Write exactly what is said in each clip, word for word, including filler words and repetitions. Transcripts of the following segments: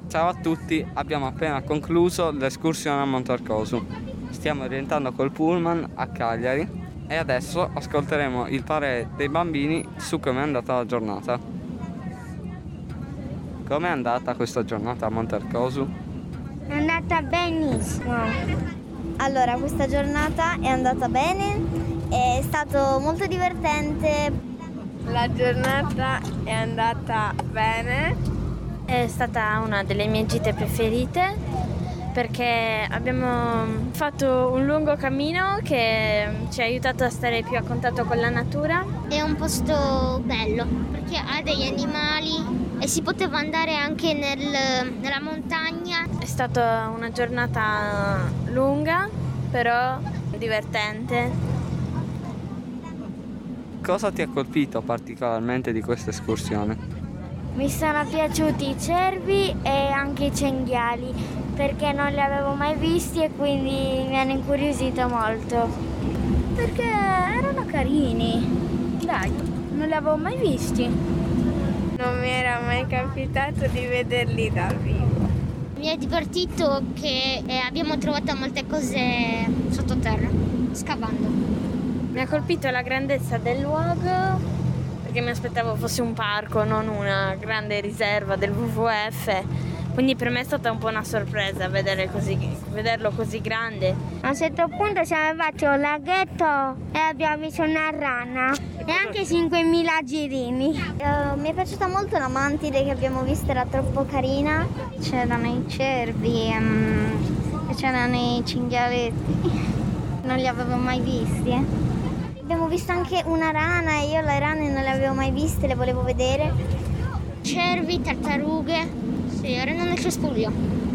Ciao a tutti, abbiamo appena concluso l'escursione a Montercosu. Stiamo rientrando col pullman a Cagliari e adesso ascolteremo il parere dei bambini su com'è andata la giornata. Com'è andata questa giornata a Montercosu? È andata benissimo. Allora, questa giornata è andata bene, è stato molto divertente. La giornata è andata bene. È stata una delle mie gite preferite perché abbiamo fatto un lungo cammino che ci ha aiutato a stare più a contatto con la natura. È un posto bello perché ha degli animali e si poteva andare anche nel, nella montagna. È stata una giornata lunga, però divertente. Cosa ti ha colpito particolarmente di questa escursione? Mi sono piaciuti i cervi e anche i cinghiali perché non li avevo mai visti e quindi mi hanno incuriosito molto. Perché erano carini, dai, non li avevo mai visti. Non mi era mai capitato di vederli dal vivo. Mi è divertito che eh, abbiamo trovato molte cose sottoterra, scavando. Mi ha colpito la grandezza del luogo perché mi aspettavo fosse un parco, non una grande riserva del W W F. Quindi per me è stata un po' una sorpresa vedere così, vederlo così grande. A un certo punto siamo arrivati a un laghetto e abbiamo visto una rana e anche cinquemila girini. Uh, mi è piaciuta molto la mantide che abbiamo visto, era troppo carina. C'erano i cervi um, e c'erano i cinghialetti. Non li avevo mai visti. Eh. Abbiamo visto anche una rana e io le rane non le avevo mai viste, le volevo vedere. Cervi, tartarughe, sì, erano nel cespuglio.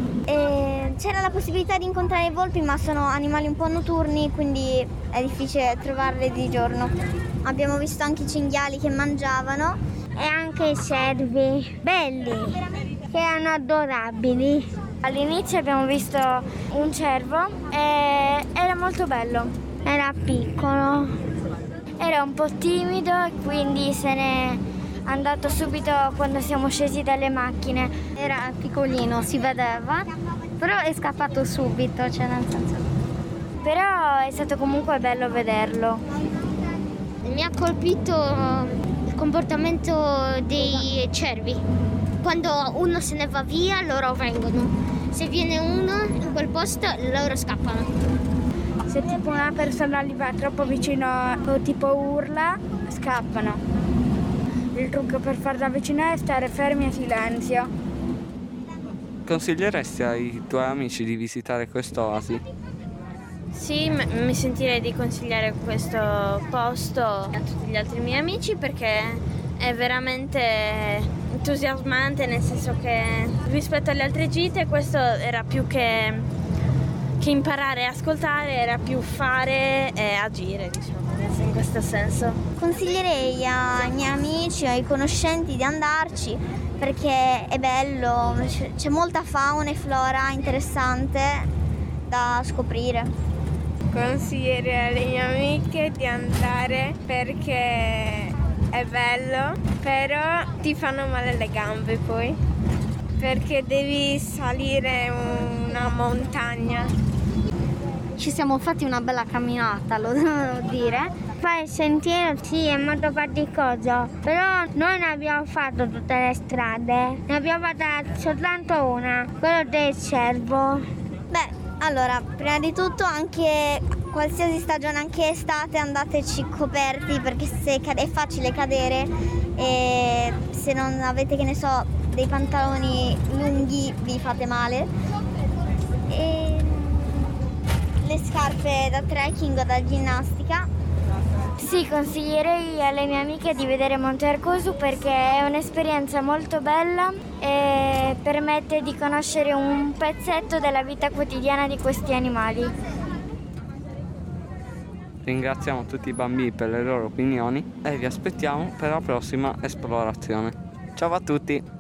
E c'era la possibilità di incontrare i volpi, ma sono animali un po' notturni, quindi è difficile trovarli di giorno. Abbiamo visto anche i cinghiali che mangiavano e anche i cervi, belli, che erano adorabili. All'inizio abbiamo visto un cervo e era molto bello, era piccolo. Era un po' timido e quindi se n'è andato subito quando siamo scesi dalle macchine. Era piccolino, si vedeva, però è scappato subito, cioè nel senso. Però è stato comunque bello vederlo. Mi ha colpito il comportamento dei cervi. Quando uno se ne va via, loro vengono. Se viene uno in quel posto, loro scappano. Se tipo una persona li va troppo vicino o tipo urla, scappano. Il trucco per farla avvicinare è stare fermi e silenzio. Consiglieresti ai tuoi amici di visitare quest'oasi? Sì, m- mi sentirei di consigliare questo posto a tutti gli altri miei amici perché è veramente entusiasmante, nel senso che rispetto alle altre gite questo era più che... che imparare e ascoltare, era più fare e agire, diciamo, in questo senso. Consiglierei ai miei amici, ai conoscenti di andarci perché è bello, c'è molta fauna e flora interessante da scoprire. Consiglierei alle mie amiche di andare perché è bello, però ti fanno male le gambe poi, perché devi salire una montagna. Ci siamo fatti una bella camminata, lo devo dire. Poi il sentiero sì è molto faticoso, però noi ne abbiamo fatto tutte le strade, ne abbiamo fatta soltanto una, quello del cervo. Beh, allora, prima di tutto anche qualsiasi stagione, anche estate, andateci coperti perché se cade, è facile cadere e se non avete, che ne so, dei pantaloni lunghi vi fate male. E le scarpe da trekking o da ginnastica. Sì, consiglierei alle mie amiche di vedere Montercosu perché è un'esperienza molto bella e permette di conoscere un pezzetto della vita quotidiana di questi animali. Ringraziamo tutti i bambini per le loro opinioni e vi aspettiamo per la prossima esplorazione. Ciao a tutti!